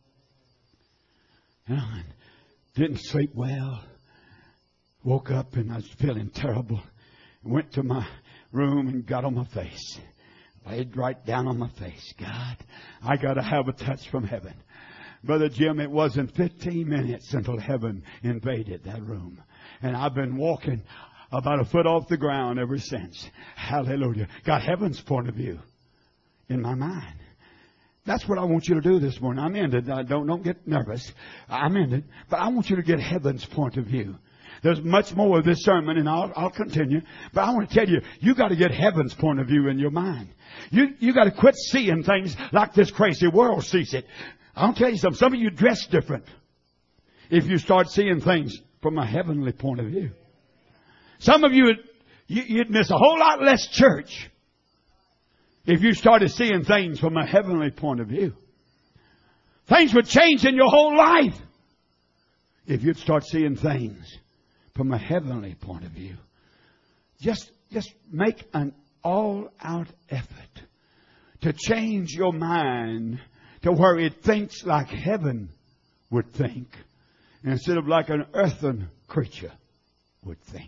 You know, and didn't sleep well. Woke up and I was feeling terrible. Went to my room and got on my face. Laid right down on my face. God, I got to have a touch from heaven. Brother Jim, it wasn't fifteen minutes until heaven invaded that room. And I've been walking about a foot off the ground ever since. Hallelujah. Got heaven's point of view in my mind. That's what I want you to do this morning. I'm ended. I don't, don't get nervous. I'm ended. But I want you to get heaven's point of view. There's much more of this sermon, and I'll, I'll continue. But I want to tell you, you got to get heaven's point of view in your mind. You, you got to quit seeing things like this crazy world sees it. I'll tell you something. Some of you dress different if you start seeing things from a heavenly point of view. Some of you, you'd miss a whole lot less church if you started seeing things from a heavenly point of view. Things would change in your whole life if you'd start seeing things from a heavenly point of view. Just, just make an all-out effort to change your mind to where it thinks like heaven would think instead of like an earthen creature would think.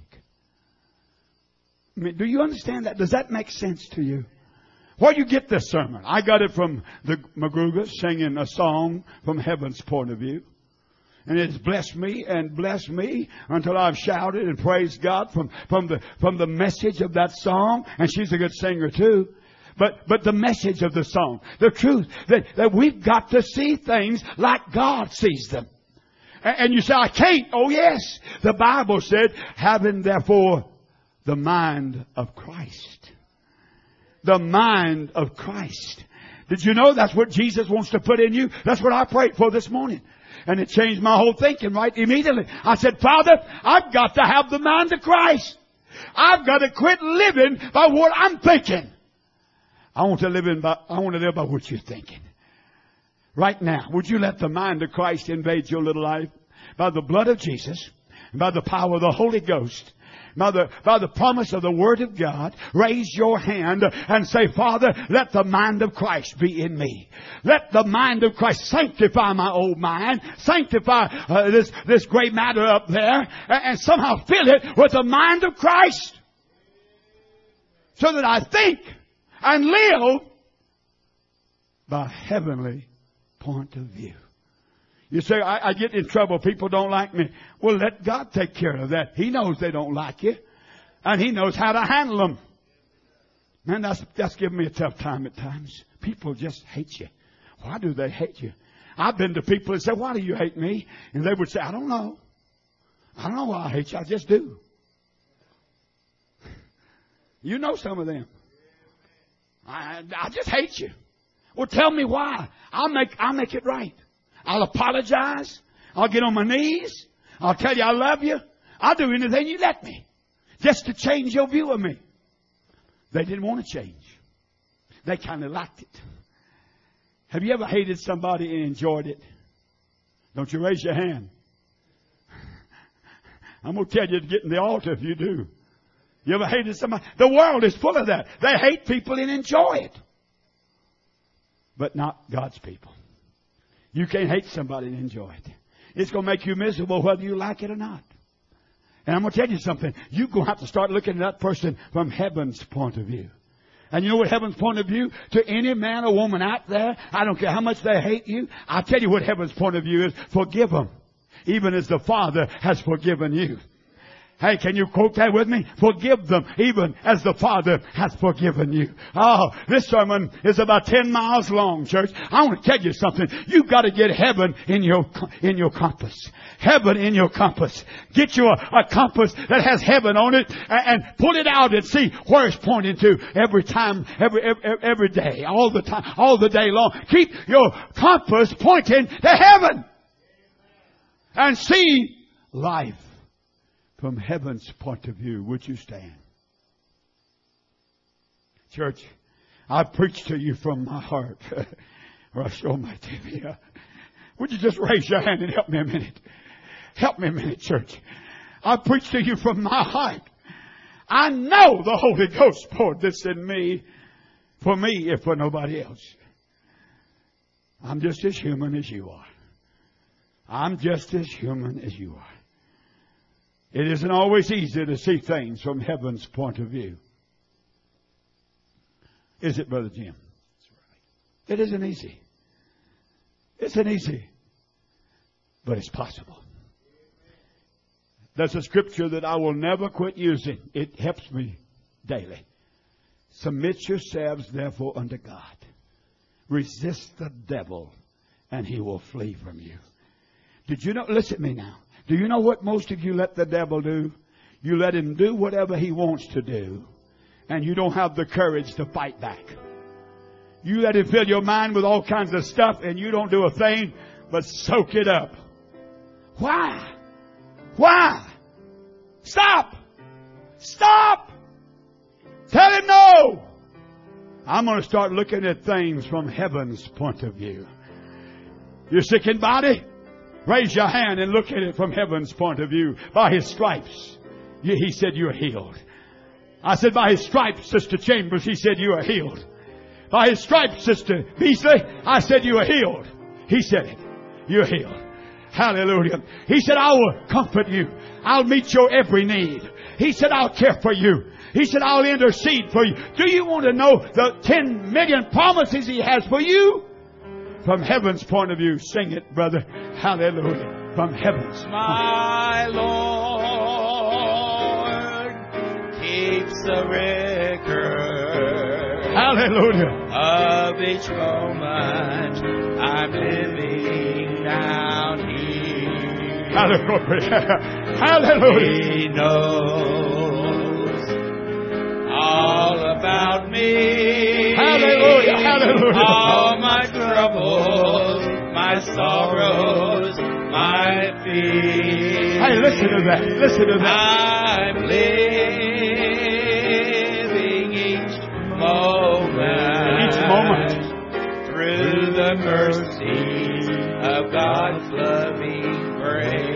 I mean, do you understand that? Does that make sense to you? Where do you get this sermon? I got it from the McGrugas singing a song from heaven's point of view. And it's blessed me and blessed me until I've shouted and praised God from, from the, from the message of that song. And she's a good singer too. But, but the message of the song, the truth that, that we've got to see things like God sees them. And, and you say, I can't. Oh yes. The Bible said, having therefore the mind of Christ. The mind of Christ. Did you know that's what Jesus wants to put in you? That's what I prayed for this morning. And it changed my whole thinking right immediately. I said, Father, I've got to have the mind of Christ. I've got to quit living by what I'm thinking. I want to live in by, I want to live by what you're thinking. Right now, would you let the mind of Christ invade your little life? By the blood of Jesus, by the power of the Holy Ghost, by the, by the promise of the Word of God, raise your hand and say, Father, let the mind of Christ be in me. Let the mind of Christ sanctify my old mind, sanctify uh, this, this gray matter up there, and, and somehow fill it with the mind of Christ, so that I think and live by a heavenly point of view. You say, I, I get in trouble. People don't like me. Well, let God take care of that. He knows they don't like you. And He knows how to handle them. Man, that's, that's giving me a tough time at times. People just hate you. Why do they hate you? I've been to people that say, why do you hate me? And they would say, I don't know. I don't know why I hate you. I just do. You know some of them. I, I just hate you. Well, tell me why. I'll make, I'll make it right. I'll apologize. I'll get on my knees. I'll tell you I love you. I'll do anything you let me, just to change your view of me. They didn't want to change. They kind of liked it. Have you ever hated somebody and enjoyed it? Don't you raise your hand. I'm going to tell you to get in the altar if you do. You ever hated somebody? The world is full of that. They hate people and enjoy it. But not God's people. You can't hate somebody and enjoy it. It's going to make you miserable whether you like it or not. And I'm going to tell you something. You're going to have to start looking at that person from heaven's point of view. And you know what heaven's point of view? To any man or woman out there, I don't care how much they hate you, I'll tell you what heaven's point of view is. Forgive them, even as the Father has forgiven you. Hey, can you quote that with me? Forgive them, even as the Father has forgiven you. Oh, this sermon is about ten miles long, church. I want to tell you something. You've got to get heaven in your, in your compass. Heaven in your compass. Get you a, a compass that has heaven on it, and, and pull it out and see where it's pointing to every time, every, every, every day, all the time, all the day long. Keep your compass pointing to heaven. And see life from heaven's point of view. Would you stand? Church, I preach to you from my heart. Would you just raise your hand and help me a minute? Help me a minute, church. I preach to you from my heart. I know the Holy Ghost poured this in me for me, if for nobody else. I'm just as human as you are. I'm just as human as you are. It isn't always easy to see things from heaven's point of view. Is it, Brother Jim? It isn't easy. It isn't easy. But it's possible. There's a scripture that I will never quit using. It helps me daily. Submit yourselves therefore unto God. Resist the devil and he will flee from you. Did you know? Listen to me now. Do you know what most of you let the devil do? You let him do whatever he wants to do, and you don't have the courage to fight back. You let him fill your mind with all kinds of stuff, and you don't do a thing but soak it up. Why? Why? Stop! Stop! Tell him no! I'm going to start looking at things from heaven's point of view. You're sick in body? Raise your hand and look at it from heaven's point of view. By His stripes, He said you're healed. I said by His stripes, Sister Chambers, He said you are healed. By His stripes, Sister Beasley, I said you are healed. He said it. You're healed. Hallelujah. He said, I will comfort you. I'll meet your every need. He said, I'll care for you. He said, I'll intercede for you. Do you want to know the ten million promises He has for you? From heaven's point of view, sing it, brother. Hallelujah. From heaven's. My Lord keeps a record. Hallelujah. Of each moment I'm living down here. Hallelujah. Hallelujah. He knows all about me. Hallelujah. Hallelujah. All my troubles, my sorrows, my fears. Hey, listen to that. Listen to that. I'm living each moment. Each moment. Through the mercy of God's loving grace.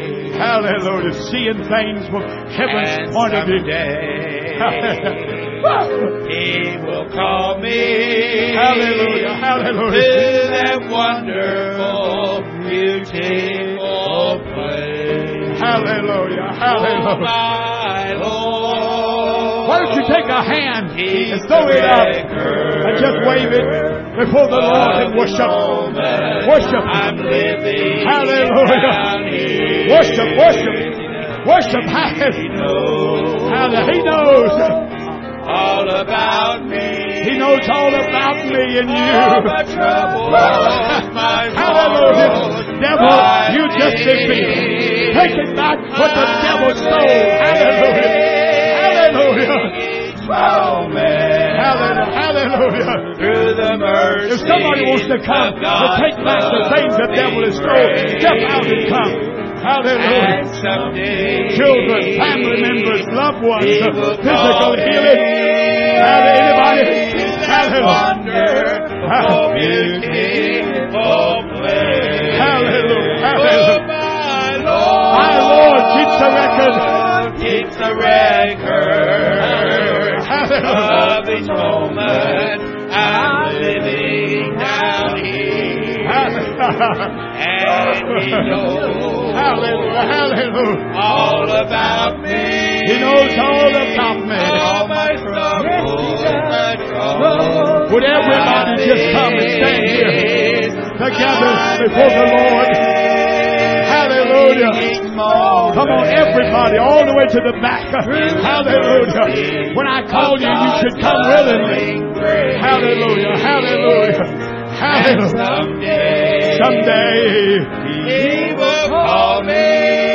Hallelujah. Seeing things from heaven's And point of view. someday He will call me. Hallelujah. Hallelujah. To that wonderful, beautiful place. Hallelujah. Oh, Hallelujah. my Lord. Why don't you take a hand He's and throw it up record and just wave it before the Lord and worship. Worship. I'm living Hallelujah. down here. Worship, worship, worship. Hallelujah. Hallelujah. He knows. All about me. He knows all about me and All you. my troubles, my Hallelujah. sorrows, Devil, my you just defeated. Take it back what the devil stole. Hallelujah. Hallelujah. moment. Hallelujah. Hallelujah. Through the mercy If somebody wants to come to take back the things the devil has stolen, step out and come. Hallelujah. And someday, Children, family members, loved ones, He will physical call healing. me. Hallelujah. Anybody? That Hallelujah. wonderful, beautiful place. Hallelujah. Oh, Hallelujah. my Lord. My Lord keeps a record. Keeps a record Hallelujah. of each moment I'm living down here. And He knows Hallelujah. Hallelujah. all about me. He knows all about me. All my troubles, my troubles. Would everybody just come and stand here together before the Lord? Hallelujah. Come on, everybody, all the way to the back. Hallelujah. When I call you, you should come willingly. Hallelujah. Hallelujah. Hallelujah. Someday, Someday. He will call me.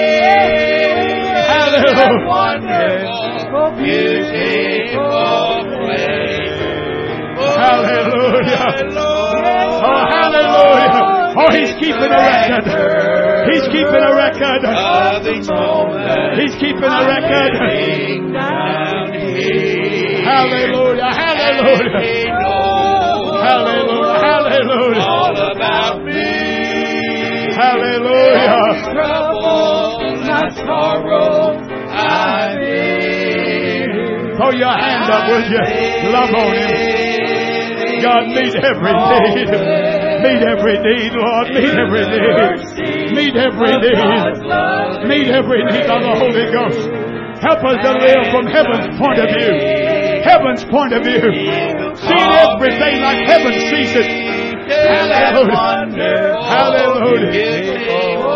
Hallelujah. Wonderful, beautiful place. Hallelujah. Oh, hallelujah. Oh, He's keeping a record. He's keeping a record. Of each moment He's keeping a record. down here. Hallelujah. Hallelujah. He knows Hallelujah. Hallelujah. all about me. Hallelujah. Trouble, my sorrow, I'm in. Throw your hand up, would you? Love on Him. God, meet every need. Meet every need, Lord. Meet every need. Meet every need. Meet every need of the Holy Ghost. Help us to live from heaven's point of view. Heaven's point of view. See everything like heaven sees it. Hallelujah. Hallelujah.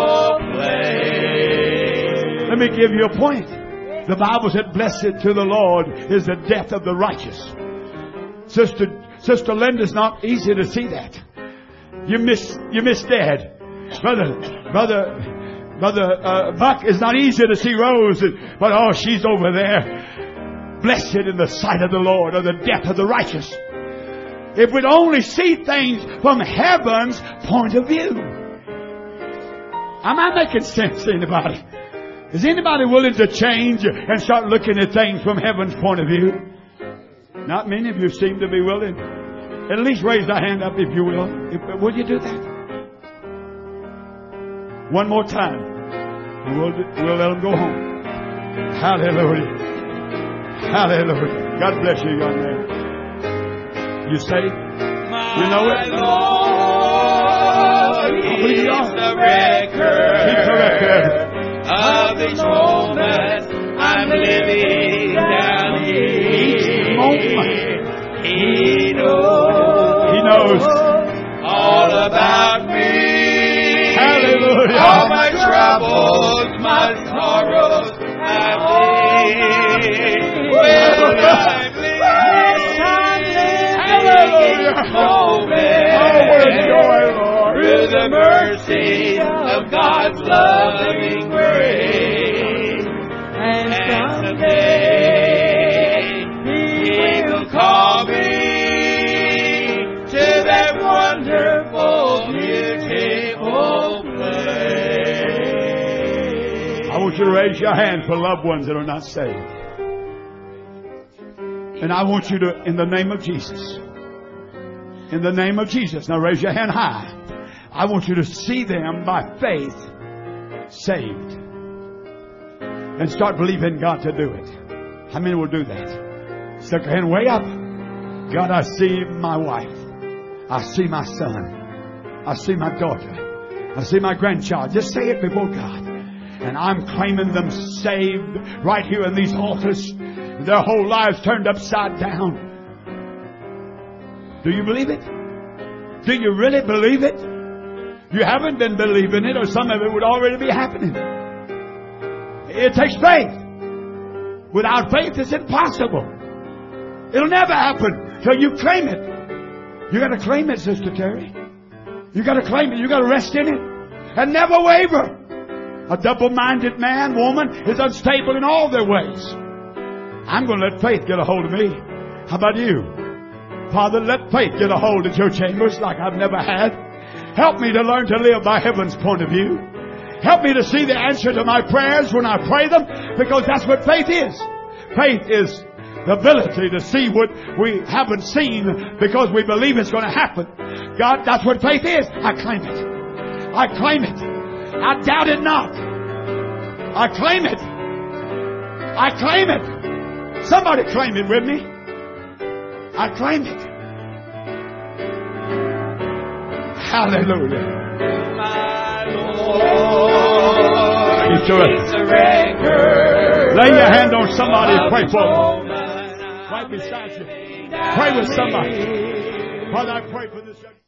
Let me give you a point. The Bible said, blessed to the Lord is the death of the righteous. Sister, Sister Linda's not easy to see that. You miss, you miss Dad. Brother, brother, brother, uh, Buck, is not easy to see Rose, but oh, she's over there. Blessed in the sight of the Lord are the death of the righteous. If we'd only see things from heaven's point of view. Am I making sense to anybody? Is anybody willing to change and start looking at things from heaven's point of view? Not many of you seem to be willing. At least raise a hand up if you will. If, will you do that? One more time. And we'll, we'll let them go home. Hallelujah. Hallelujah. God bless you, young man. You saved? You know it? Lord, believe you are. keeps the record. Keep the record. Of each moment I'm living down here. Each moment. He knows. He knows. All about me. Hallelujah. All my troubles, my sorrows have been. When I'm Hallelujah. moment. Oh, what a joy, Lord. Through the mercy of God's loving grace. And someday He will call me to that wonderful, beautiful place. I want you to raise your hand for loved ones that are not saved. And I want you to, in the name of Jesus, in the name of Jesus, now raise your hand high. I want you to see them by faith saved. and start believing God to do it. How many will do that? Stick your hand way up. God, I see my wife. I see my son. I see my daughter. I see my grandchild. Just say it before God. And I'm claiming them saved right here in these altars. Their whole lives turned upside down. Do you believe it? Do you really believe it? You haven't been believing it, or some of it would already be happening. It takes faith. Without faith, it's impossible. It'll never happen till you claim it. You got to claim it, Sister Terry. You got to claim it. You got to rest in it and never waver. A double-minded man, woman is unstable in all their ways. I'm going to let faith get a hold of me. How about you? Father, let faith get a hold of your chambers like I've never had. Help me to learn to live by heaven's point of view. Help me to see the answer to my prayers when I pray them, because that's what faith is. Faith is the ability to see what we haven't seen because we believe it's going to happen. God, that's what faith is. I claim it. I claim it. I doubt it not. I claim it. I claim it. Somebody claim it with me. I claim it. Hallelujah. My Lord, He's a record. Lay your hand on somebody and pray for them. Right beside you. Pray with somebody. Father, I pray for this young